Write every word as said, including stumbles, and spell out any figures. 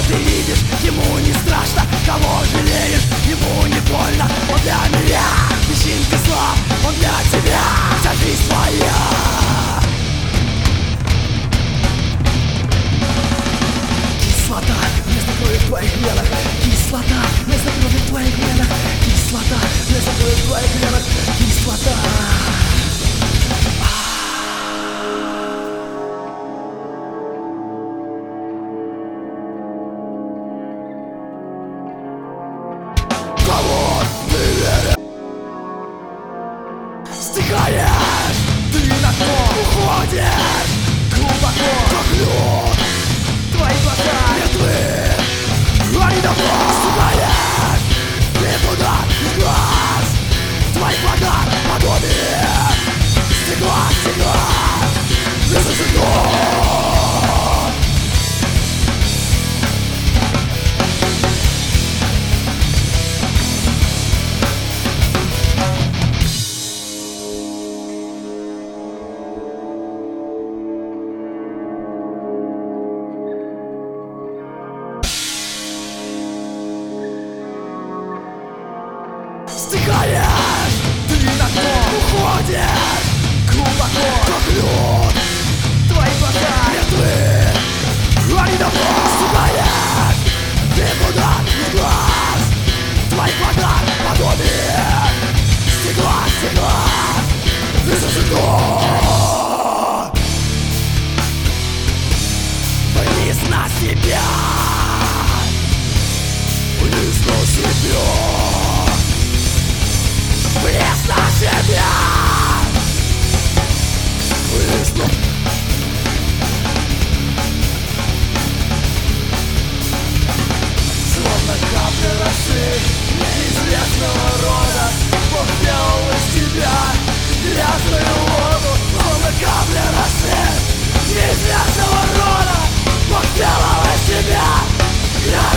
Ты видишь, ему не страшно, кого жалеешь, ему не больно. Он для меня песчинка зла, он для тебя вся жизнь твоя. Кислота вместо крови в твоих венах, кислота вместо крови в твоих венах, кислота вместо крови в твоих венах, кислота. Стихаешь, ты на дно уходишь глубоко, как лед. Твои глаза мертвы, они давно стихаешь. Ты туда из глаз, твоих глаза подобие стекла, стекла, вместо стекла. Стихаешь, ты на дно уходишь глубоко, как лед. Твои глаза мертвы, они давно стихаешь. Ты куда из глаз, твои глаза подобие стекла, стекла, вместо стекла. Вниз на себя, вниз на себя, вниз на себя, вниз на... Словно капля росы неизвестного рода, Бог сделал из тебя грязную воду. Словно капля росы неизвестного рода, Бог сделал из тебя грязную воду.